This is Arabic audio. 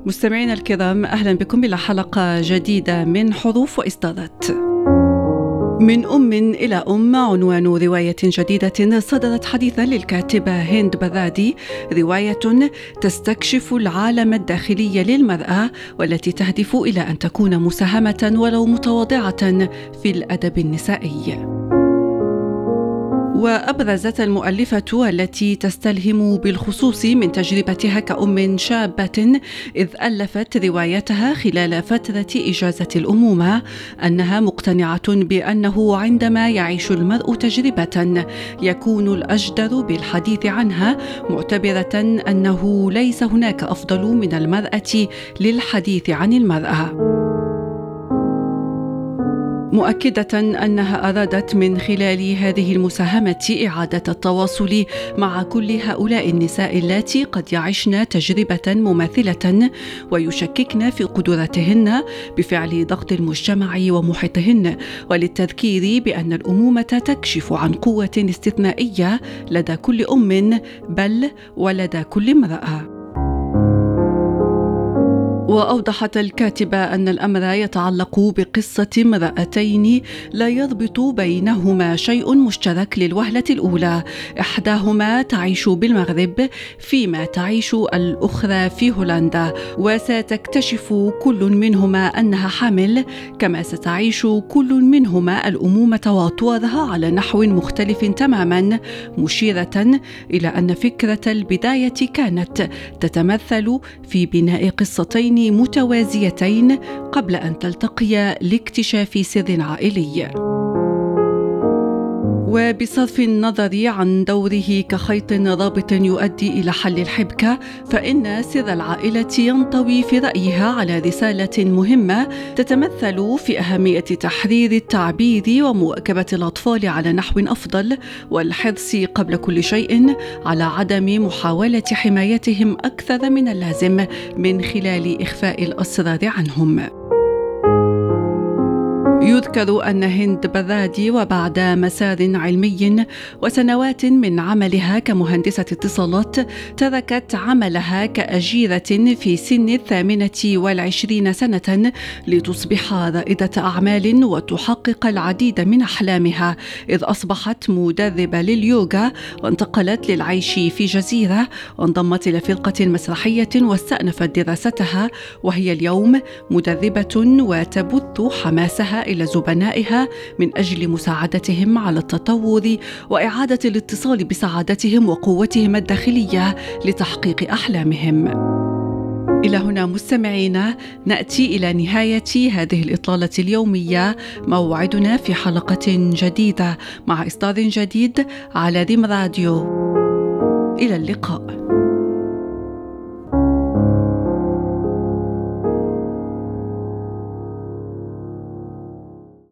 مستمعينا الكرام، أهلا بكم إلى حلقة جديدة من حروف وإصدارات. من أم إلى أم عنوان رواية جديدة صدرت حديثا للكاتبة هند بذادي، رواية تستكشف العالم الداخلي للمرأة والتي تهدف إلى أن تكون مساهمة ولو متواضعة في الأدب النسائي. وأبرزت المؤلفة التي تستلهم بالخصوص من تجربتها كأم شابة إذ ألفت روايتها خلال فترة إجازة الأمومة أنها مقتنعة بأنه عندما يعيش المرء تجربة يكون الأجدر بالحديث عنها، معتبرة أنه ليس هناك أفضل من المرأة للحديث عن المرأة، مؤكدة أنها أرادت من خلال هذه المساهمة إعادة التواصل مع كل هؤلاء النساء اللاتي قد يعيشن تجربة مماثلة ويشككن في قدرتهن بفعل ضغط المجتمع ومحيطهن، وللتذكير بأن الأمومة تكشف عن قوة استثنائية لدى كل أم بل ولدى كل امرأة. وأوضحت الكاتبة أن الأمر يتعلق بقصة امرأتين لا يربط بينهما شيء مشترك للوهلة الأولى، إحداهما تعيش بالمغرب فيما تعيش الأخرى في هولندا، وستكتشف كل منهما أنها حامل، كما ستعيش كل منهما الأمومة وأطوارها على نحو مختلف تماما، مشيرة إلى أن فكرة البداية كانت تتمثل في بناء قصتين متوازيتين قبل أن تلتقيا لاكتشاف سر عائلي. وبصرف النظر عن دوره كخيط رابط يؤدي إلى حل الحبكة، فإن سر العائلة ينطوي في رأيها على رسالة مهمة تتمثل في أهمية تحرير التعبير ومواكبة الأطفال على نحو أفضل، والحرص قبل كل شيء على عدم محاولة حمايتهم أكثر من اللازم من خلال إخفاء الأسرار عنهم. يذكر أن هند بذادي وبعد مسار علمي وسنوات من عملها كمهندسة اتصالات تركت عملها كأجيرة في سن 28 سنة لتصبح رائدة أعمال وتحقق العديد من أحلامها، إذ أصبحت مدربة لليوغا وانتقلت للعيش في جزيرة وانضمت إلى فرقة مسرحية واستأنفت دراستها، وهي اليوم مدربة وتبث حماسها إلى زبنائها من أجل مساعدتهم على التطور وإعادة الاتصال بسعادتهم وقوتهم الداخلية لتحقيق أحلامهم. إلى هنا مستمعينا نأتي إلى نهاية هذه الإطلالة اليومية، موعدنا في حلقة جديدة مع إصدار جديد على ريم راديو. إلى اللقاء.